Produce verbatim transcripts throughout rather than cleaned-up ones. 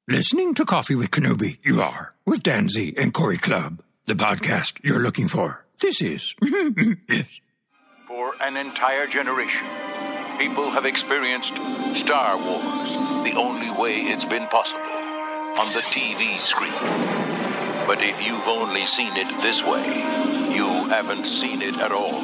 Listening to Coffee with Kenobi, you are, with Dan Z and Corey Clubb, the podcast you're looking for. This is, yes. For an entire generation, people have experienced Star Wars the only way it's been possible, on the T V screen. But if you've only seen it this way, you haven't seen it at all.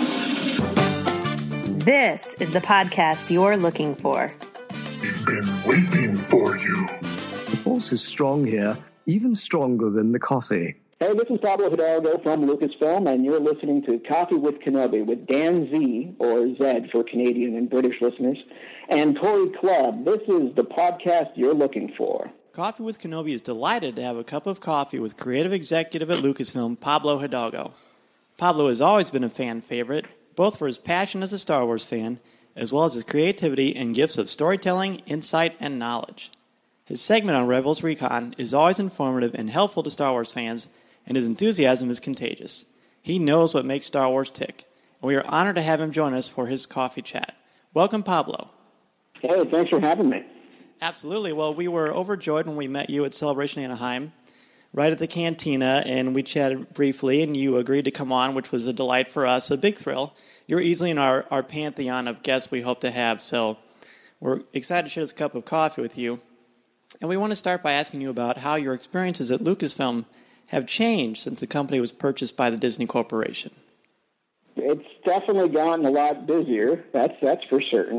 This is the podcast you're looking for. We've been waiting for you. The force is strong here, even stronger than the coffee. Hey, this is Pablo Hidalgo from Lucasfilm, and you're listening to Coffee with Kenobi with Dan Z, or Zed for Canadian and British listeners, and Corey Clubb. This is the podcast you're looking for. Coffee with Kenobi is delighted to have a cup of coffee with creative executive at Lucasfilm, Pablo Hidalgo. Pablo has always been a fan favorite, both for his passion as a Star Wars fan, as well as his creativity and gifts of storytelling, insight, and knowledge. His segment on Rebels Recon is always informative and helpful to Star Wars fans, and his enthusiasm is contagious. He knows what makes Star Wars tick, and we are honored to have him join us for his coffee chat. Welcome, Pablo. Hey, thanks for having me. Absolutely. Well, we were overjoyed when we met you at Celebration Anaheim, right at the cantina, and we chatted briefly, and you agreed to come on, which was a delight for us, a big thrill. You're easily in our, our pantheon of guests we hope to have, so we're excited to share this cup of coffee with you. And we want to start by asking you about how your experiences at Lucasfilm have changed since the company was purchased by the Disney Corporation. It's definitely gotten a lot busier, that's that's for certain.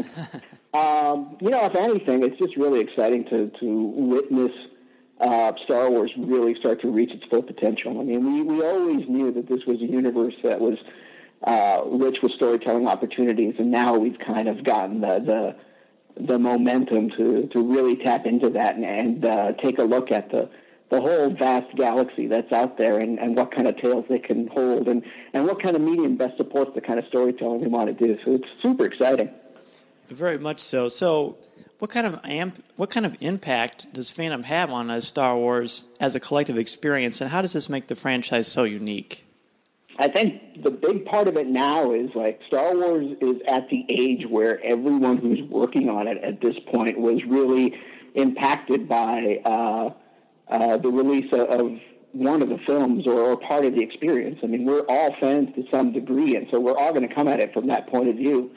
um, you know, if anything, it's just really exciting to, to witness uh, Star Wars really start to reach its full potential. I mean, we, we always knew that this was a universe that was uh, rich with storytelling opportunities, and now we've kind of gotten the the, the momentum to, to really tap into that and, and uh, take a look at the the whole vast galaxy that's out there and, and what kind of tales they can hold and, and what kind of medium best supports the kind of storytelling they want to do. So it's super exciting. Very much so. So what kind of amp, what kind of impact does fandom have on uh, Star Wars as a collective experience, and how does this make the franchise so unique? I think the big part of it now is like Star Wars is at the age where everyone who's working on it at this point was really impacted by uh, Uh, the release of, of one of the films or, or part of the experience. I mean, we're all fans to some degree, and so we're all going to come at it from that point of view.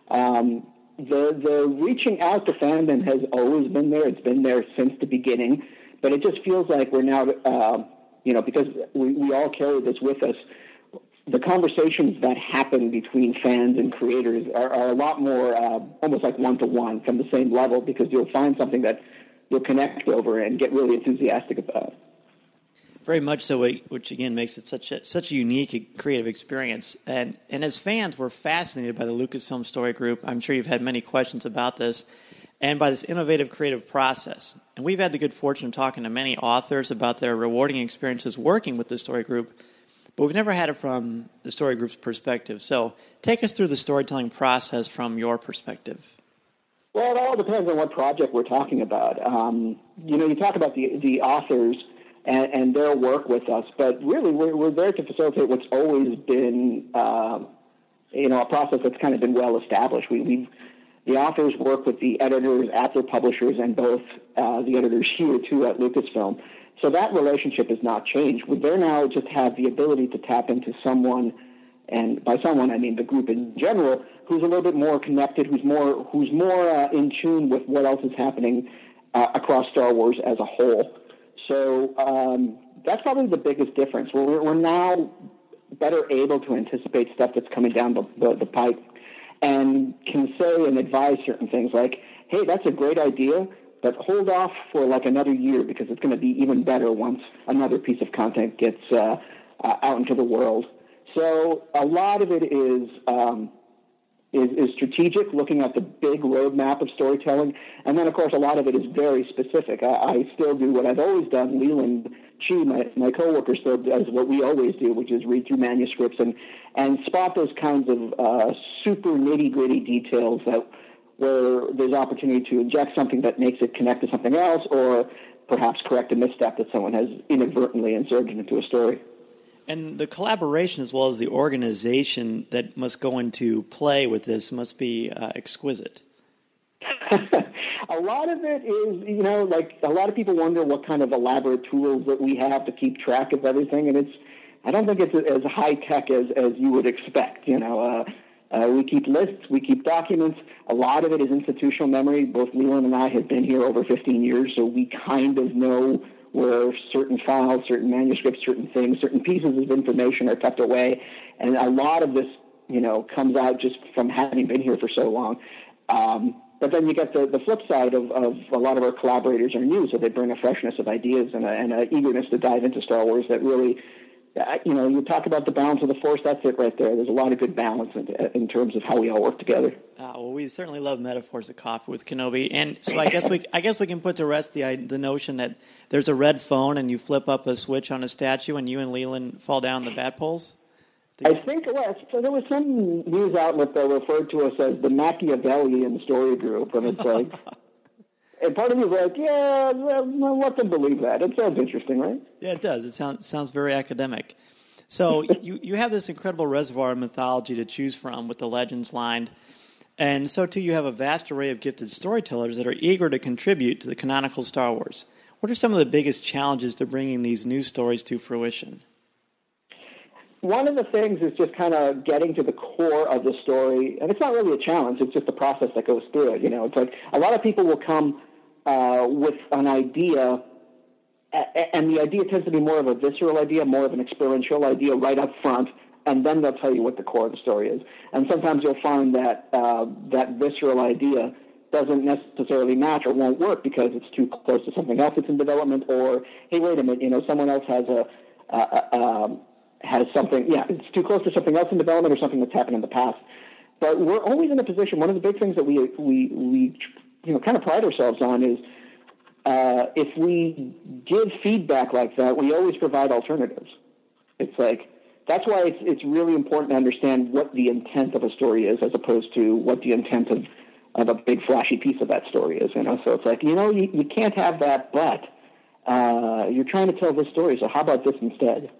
Um, the the reaching out to fandom has always been there. It's been there since the beginning, but it just feels like we're now, uh, you know, because we, we all carry this with us, the conversations that happen between fans and creators are, are a lot more uh, almost like one-to-one from the same level, because you'll find something that you'll connect over and get really enthusiastic about. Very much so, which again makes it such a such a unique creative experience. And and as fans, we're fascinated by the Lucasfilm Story Group. I'm sure you've had many questions about this, and by this innovative creative process. And we've had the good fortune of talking to many authors about their rewarding experiences working with the Story Group, but we've never had it from the Story Group's perspective. So take us through the storytelling process from your perspective. Well, it all depends on what project we're talking about. Um, you know, you talk about the the authors and, and their work with us, but really we're, we're there to facilitate what's always been, uh, you know, a process that's kind of been well established. We, we've the authors work with the editors at their publishers, and both uh, the editors here too at Lucasfilm. So that relationship has not changed. We there now just have the ability to tap into someone, and by someone I mean the group in general, who's a little bit more connected, who's more who's more uh, in tune with what else is happening uh, across Star Wars as a whole. So um, that's probably the biggest difference. We're, we're now better able to anticipate stuff that's coming down the, the, the pipe, and can say and advise certain things like, hey, that's a great idea, but hold off for like another year because it's going to be even better once another piece of content gets uh, uh, out into the world. So a lot of it is... Um, Is, is strategic, looking at the big roadmap of storytelling. And then, of course, a lot of it is very specific. I, I still do what I've always done. Leland Chi, my, my coworker, still does what we always do, which is read through manuscripts and, and spot those kinds of uh, super nitty-gritty details that where there's opportunity to inject something that makes it connect to something else, or perhaps correct a misstep that someone has inadvertently inserted into a story. And the collaboration as well as the organization that must go into play with this must be uh, exquisite. A lot of it is, you know, like a lot of people wonder what kind of elaborate tools that we have to keep track of everything, and it's, I don't think it's as high tech as, as you would expect. You know, uh, uh, we keep lists, we keep documents. A lot of it is institutional memory. Both Leland and I have been here over fifteen years, so we kind of know where certain files, certain manuscripts, certain things, certain pieces of information are tucked away, and a lot of this, you know, comes out just from having been here for so long. Um, but then you get the, the flip side of, of a lot of our collaborators are new, so they bring a freshness of ideas and a, and a eagerness to dive into Star Wars that really, you know, you talk about the balance of the Force, that's it right there. There's a lot of good balance in, in terms of how we all work together. Uh, well, we certainly love metaphors of coffee with Kenobi, and so I guess we I guess we can put to rest the the notion that there's a red phone and you flip up a switch on a statue and you and Leland fall down the bat poles. I think it was. So there was some news outlet that referred to us as the Machiavellian story group, and it's like, and part of me was like, yeah, well, let them believe that. It sounds interesting, right? Yeah, it does. It sounds sounds very academic. So you, you have this incredible reservoir of mythology to choose from with the legends lined, and so too you have a vast array of gifted storytellers that are eager to contribute to the canonical Star Wars. What are some of the biggest challenges to bringing these new stories to fruition? One of the things is just kind of getting to the core of the story, and it's not really a challenge, it's just the process that goes through it. You know, it's like a lot of people will come uh, with an idea, and the idea tends to be more of a visceral idea, more of an experiential idea right up front, and then they'll tell you what the core of the story is. And sometimes you'll find that uh, that visceral idea doesn't necessarily match or won't work because it's too close to something else that's in development, or, hey, wait a minute, you know, someone else has a... a, a um, has something, yeah, it's too close to something else in development or something that's happened in the past. But we're always in a position, one of the big things that we, we, we you know, kind of pride ourselves on is uh, if we give feedback like that, we always provide alternatives. It's like, that's why it's, it's really important to understand what the intent of a story is as opposed to what the intent of, of a big flashy piece of that story is, you know? So it's like, you know, you, you can't have that, but uh, you're trying to tell this story, so how about this instead?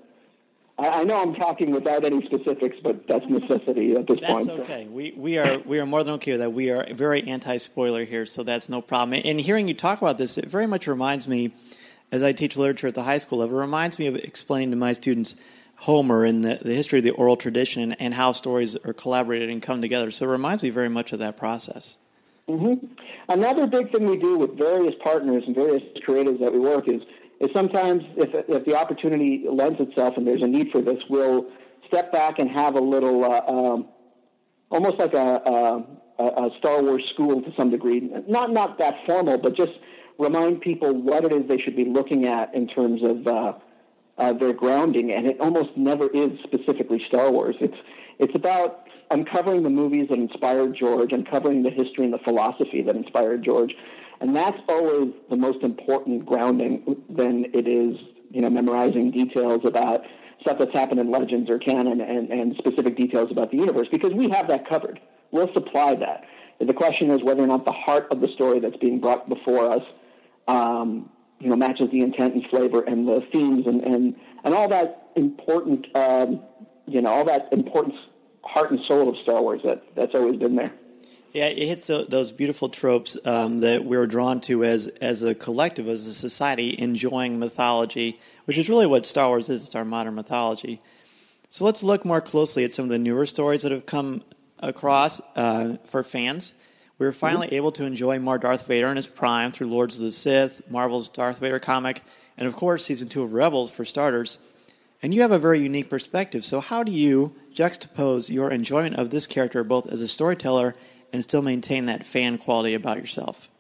I know I'm talking without any specifics, but that's necessity at this that's point. That's okay. We we are we are more than okay with that. We are very anti-spoiler here, so that's no problem. And hearing you talk about this, it very much reminds me, as I teach literature at the high school level, it reminds me of explaining to my students Homer and the, the history of the oral tradition and, and how stories are collaborated and come together. So it reminds me very much of that process. Mm-hmm. Another big thing we do with various partners and various creatives that we work is is sometimes if, if the opportunity lends itself and there's a need for this, we'll step back and have a little, uh, um, almost like a, a, a Star Wars school to some degree. Not not that formal, but just remind people what it is they should be looking at in terms of uh, uh, their grounding. And it almost never is specifically Star Wars. It's it's about uncovering the movies that inspired George, uncovering the history and the philosophy that inspired George. And that's always the most important grounding than it is, you know, memorizing details about stuff that's happened in Legends or canon and, and specific details about the universe, because we have that covered. We'll supply that. The question is whether or not the heart of the story that's being brought before us, um, you know, matches the intent and flavor and the themes and, and, and all that important, um, you know, all that important heart and soul of Star Wars that, that's always been there. Yeah, it hits those beautiful tropes um, that we're drawn to as as a collective, as a society, enjoying mythology, which is really what Star Wars is. It's our modern mythology. So let's look more closely at some of the newer stories that have come across uh, for fans. We were finally mm-hmm. able to enjoy more Darth Vader in his prime through Lords of the Sith, Marvel's Darth Vader comic, and of course Season two of Rebels for starters. And you have a very unique perspective. So how do you juxtapose your enjoyment of this character both as a storyteller and still maintain that fan quality about yourself?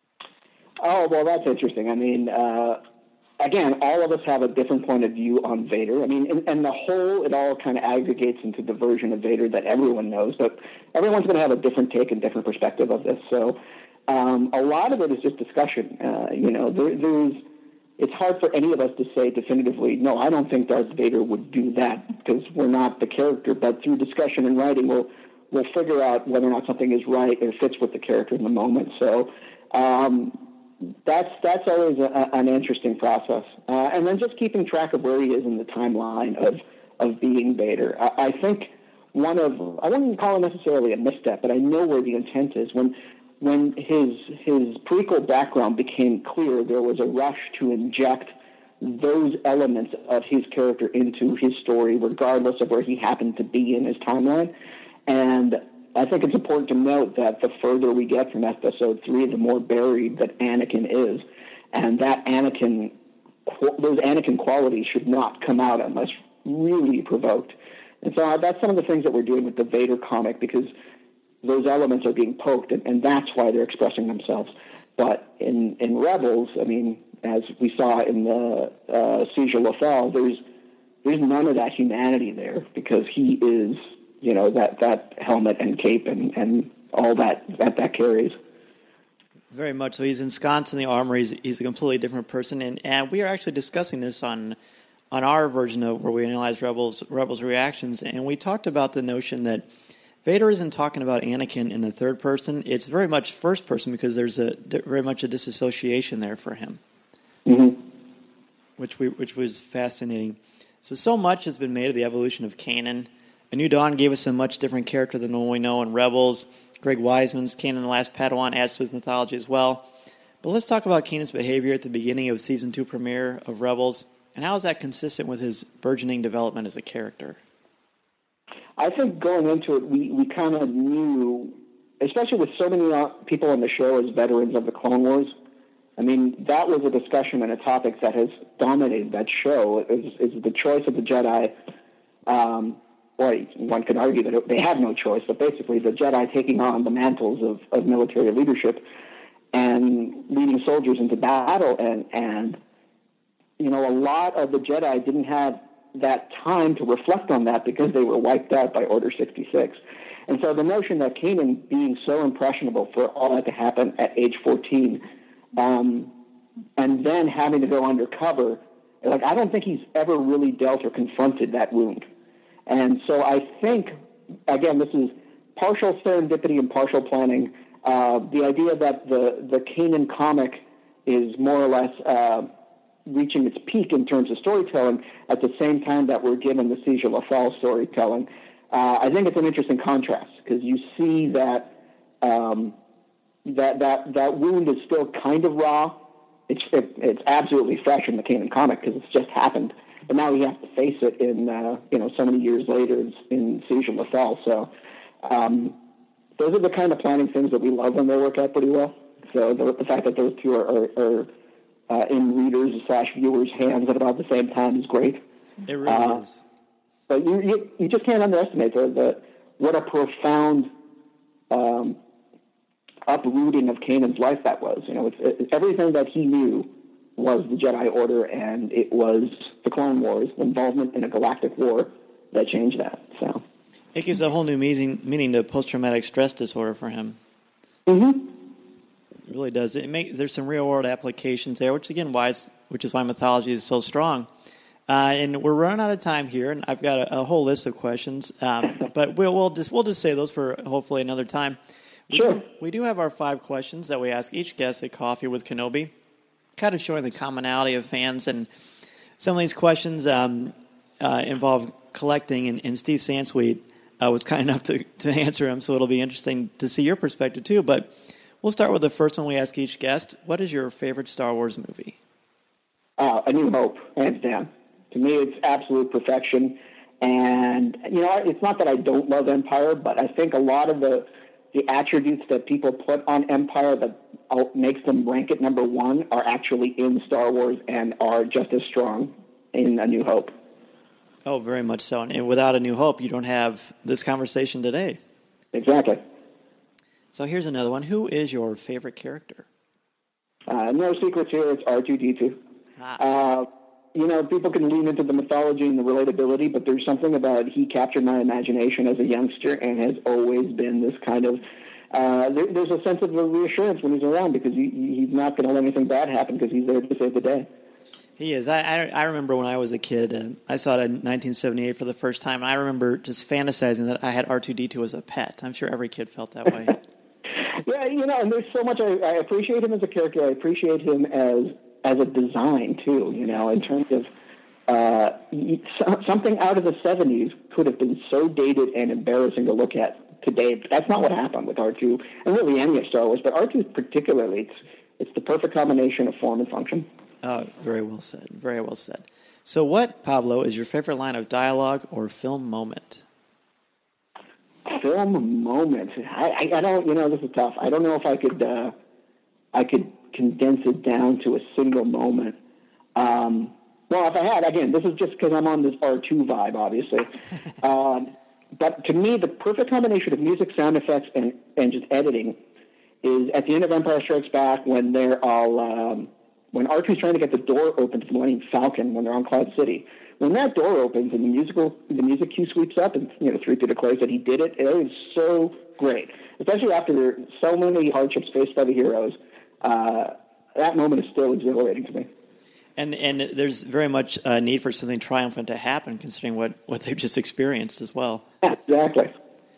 Oh, well, that's interesting. I mean, uh, again, all of us have a different point of view on Vader. I mean, and, and the whole, it all kind of aggregates into the version of Vader that everyone knows, but everyone's going to have a different take and different perspective of this. So um, a lot of it is just discussion. Uh, you know, there, there's, it's hard for any of us to say definitively, no, I don't think Darth Vader would do that because we're not the character, but through discussion and writing, we'll we'll figure out whether or not something is right or fits with the character in the moment. So um, that's that's always a, an interesting process. Uh, and then just keeping track of where he is in the timeline of, of being Vader. I, I think one of, I wouldn't call it necessarily a misstep, but I know where the intent is. When when his his prequel background became clear, there was a rush to inject those elements of his character into his story, regardless of where he happened to be in his timeline. And I think it's important to note that the further we get from Episode three, the more buried that Anakin is, and that Anakin, those Anakin qualities should not come out unless really provoked. And so that's some of the things that we're doing with the Vader comic, because those elements are being poked, and, and that's why they're expressing themselves. But in, in Rebels, I mean, as we saw in the uh, Siege of Lothal, there's there's none of that humanity there, because he is, you know, that, that helmet and cape and, and all that, that that carries. Very much so. He's ensconced in the armor. He's, he's a completely different person, and, and we are actually discussing this on on our version of where we analyze Rebels Rebels reactions, and we talked about the notion that Vader isn't talking about Anakin in the third person. It's very much first person, because there's a very much a disassociation there for him, mm-hmm. which we which was fascinating. So so much has been made of the evolution of Kanan. A New Dawn gave us a much different character than what we know in Rebels. Greg Wiseman's Kanan the Last Padawan adds to his mythology as well. But let's talk about Kanan's behavior at the beginning of season two premiere of Rebels, and how is that consistent with his burgeoning development as a character? I think going into it, we, we kind of knew, especially with so many uh, people on the show as veterans of the Clone Wars. I mean, that was a discussion and a topic that has dominated that show, is, is the choice of the Jedi. Um, or one could argue that they had no choice, but basically the Jedi taking on the mantles of, of military leadership and leading soldiers into battle. And, and, you know, a lot of the Jedi didn't have that time to reflect on that, because they were wiped out by Order sixty-six. And so the notion that Kanan being so impressionable for all that to happen at age fourteen, um, and then having to go undercover, like, I don't think he's ever really dealt or confronted that wound. And so I think, again, this is partial serendipity and partial planning. Uh, the idea that the, the Kanan comic is more or less uh, reaching its peak in terms of storytelling at the same time that we're given the Siege of Lothal storytelling. Uh, I think it's an interesting contrast, because you see that um, that that that wound is still kind of raw. It's it, it's absolutely fresh in the Kanan comic, because it's just happened, but now we have to face it in uh, you know so many years later in, in Siege of Lothal. So um, those are the kind of planning things that we love when they work out pretty well. So the, the fact that those two are, are, are Uh, in readers slash viewers' hands at about the same time is great. It really uh, is. But you, you you just can't underestimate the, the what a profound um, uprooting of Kanan's life that was. You know, it's, it, everything that he knew was the Jedi Order, and it was the Clone Wars, involvement in a galactic war, that changed that. So it gives a whole new meaning, meaning to post-traumatic stress disorder for him. Mm-hmm. It really does. It make, there's some real-world applications there, which again, why is, which is why mythology is so strong. Uh, and we're running out of time here, and I've got a, a whole list of questions, um, but we'll, we'll just we'll just say those for hopefully another time. We sure. Do, we do have our five questions that we ask each guest at Coffee with Kenobi, kind of showing the commonality of fans, and some of these questions um, uh, involve collecting, and, and Steve Sansweet uh, was kind enough to, to answer them, so it'll be interesting to see your perspective too. But we'll start with the first one we ask each guest. What is your favorite Star Wars movie? Uh, A New Hope, hands down. To me, it's absolute perfection. And, you know, it's not that I don't love Empire, but I think a lot of the, the attributes that people put on Empire that makes them rank at number one are actually in Star Wars and are just as strong in A New Hope. Oh, very much so. And without A New Hope, you don't have this conversation today. Exactly. So here's another one. Who is your favorite character? Uh, no secrets here. It's R two D two. Ah. Uh, you know, people can lean into the mythology and the relatability, but there's something about he captured my imagination as a youngster and has always been this kind of, uh, there, there's a sense of reassurance when he's around, because he, he's not going to let anything bad happen, because he's there to save the day. He is. I, I, I remember when I was a kid, uh, I saw it in nineteen seventy-eight for the first time, and I remember just fantasizing that I had R two D two as a pet. I'm sure every kid felt that way. Yeah, you know, and there's so much, I, I appreciate him as a character. I appreciate him as as a design, too, you know, in terms of uh, something out of the seventies could have been so dated and embarrassing to look at today, but that's not what happened with R two, and really any of Star Wars, but R two particularly, it's, it's the perfect combination of form and function. Uh, very well said, very well said. So what, Pablo, is your favorite line of dialogue or film moment? Film moment? I, I, I don't, you know, this is tough. I don't know if I could, uh, I could condense it down to a single moment. Um, well, if I had, again, this is just because I'm on this R two vibe, obviously. um, but to me, the perfect combination of music, sound effects, and, and just editing is at the end of Empire Strikes Back when they're all, um, when R two's trying to get the door open to the Millennium Falcon when they're on Cloud City. When that door opens and the musical, the music cue sweeps up, and you know, three P declares that he did it, it is so great. Especially after so many hardships faced by the heroes, uh, that moment is still exhilarating to me. And and there's very much a need for something triumphant to happen, considering what, what they've just experienced as well. Yeah, exactly.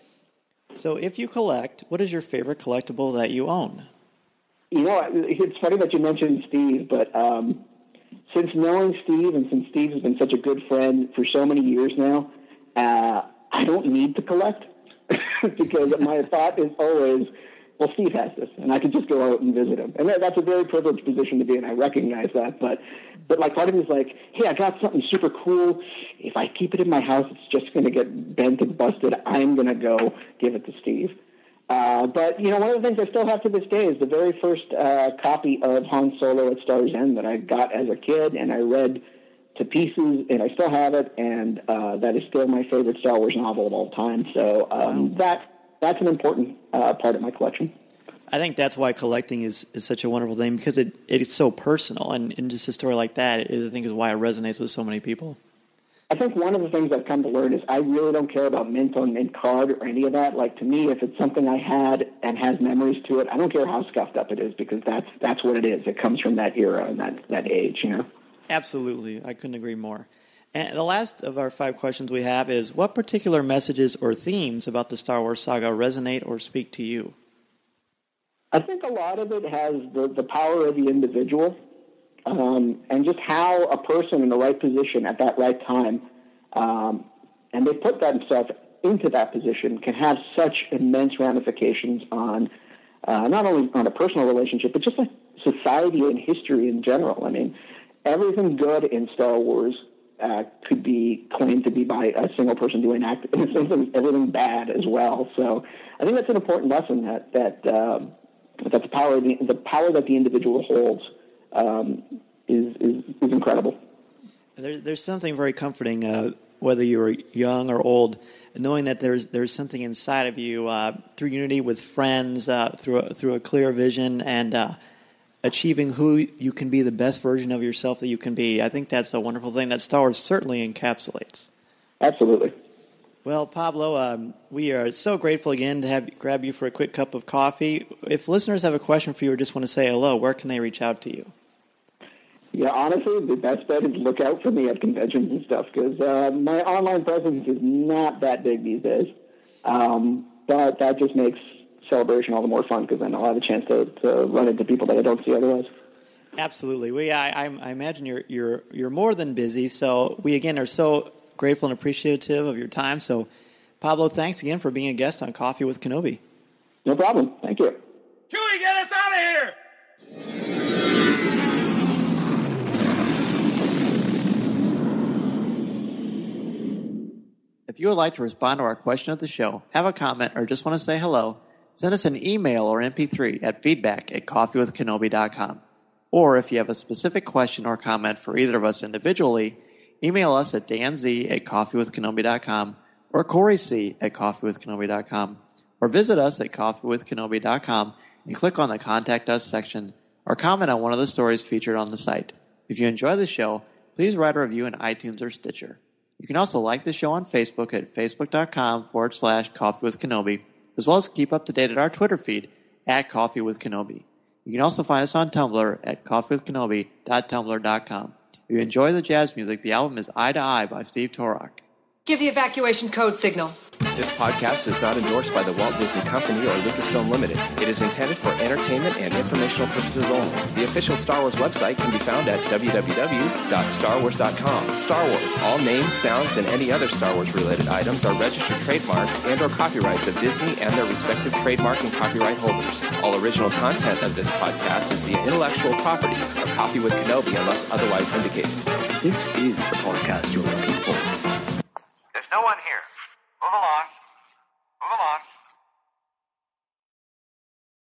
So if you collect, what is your favorite collectible that you own? You know, it's funny that you mentioned Steve, but um, since knowing Steve and since Steve has been such a good friend for so many years now, uh, I don't need to collect because my thought is always, well, Steve has this, and I could just go out and visit him. And that's a very privileged position to be in. I recognize that. But, but like, part of me is like, hey, I got something super cool. If I keep it in my house, it's just going to get bent and busted. I'm going to go give it to Steve. Uh, but, you know, one of the things I still have to this day is the very first uh, copy of Han Solo at Star's End that I got as a kid, and I read to pieces, and I still have it, and uh, that is still my favorite Star Wars novel of all time. So um, wow. that that's an important uh, part of my collection. I think that's why collecting is, is such a wonderful thing, because it, it is so personal, and, and just a story like that, I think, is why it resonates with so many people. I think one of the things I've come to learn is I really don't care about mint on mint card or any of that. Like, to me, if it's something I had and has memories to it, I don't care how scuffed up it is, because that's that's what it is. It comes from that era and that, that age, you know? Absolutely. I couldn't agree more. And the last of our five questions we have is, what particular messages or themes about the Star Wars saga resonate or speak to you? I think a lot of it has the, the power of the individual. Um, and just how a person in the right position at that right time, um, and they put themselves into that position, can have such immense ramifications on uh, not only on a personal relationship, but just like society and history in general. I mean, everything good in Star Wars uh, could be claimed to be by a single person doing act, and everything bad as well. So I think that's an important lesson that that uh, that the power of the, the power that the individual holds. Um, is, is is incredible. There's there's something very comforting, uh, whether you're young or old, knowing that there's there's something inside of you uh, through unity with friends, uh, through a, through a clear vision, and uh, achieving who you can be, the best version of yourself that you can be. I think that's a wonderful thing that Star Wars certainly encapsulates. Absolutely. Well, Pablo, um, we are so grateful again to have grab you for a quick cup of coffee. If listeners have a question for you or just want to say hello, where can they reach out to you? Yeah, honestly, the best bet is look out for me at conventions and stuff, because uh, my online presence is not that big these days. Um, but that just makes Celebration all the more fun, because then I'll have a chance to, to run into people that I don't see otherwise. Absolutely. We, I, I imagine you're you're you're more than busy. So we again are so grateful and appreciative of your time. So, Pablo, thanks again for being a guest on Coffee with Kenobi. No problem. Thank you. Chewie, get us out of here! If you would like to respond to our question of the show, have a comment, or just want to say hello, send us an email or M P three at feedback at coffee with kenobi dot com. Or if you have a specific question or comment for either of us individually, email us at danz at coffee with kenobi dot com or Corey C at coffee with kenobi dot com. Or visit us at coffee with kenobi dot com and click on the Contact Us section, or comment on one of the stories featured on the site. If you enjoy the show, please write a review in iTunes or Stitcher. You can also like the show on Facebook at facebook.com forward slash Coffee with Kenobi, as well as keep up to date at our Twitter feed at Coffee with Kenobi. You can also find us on Tumblr at coffee with kenobi dot tumblr dot com. If you enjoy the jazz music, the album is Eye to Eye by Steve Torok. Give the evacuation code signal. This podcast is not endorsed by the Walt Disney Company or Lucasfilm Limited. It is intended for entertainment and informational purposes only. The official Star Wars website can be found at w w w dot star wars dot com. Star Wars, all names, sounds, and any other Star Wars-related items are registered trademarks and or copyrights of Disney and their respective trademark and copyright holders. All original content of this podcast is the intellectual property of Coffee with Kenobi unless otherwise indicated. This is the podcast you're looking for. There's no one here. Move along. Move along.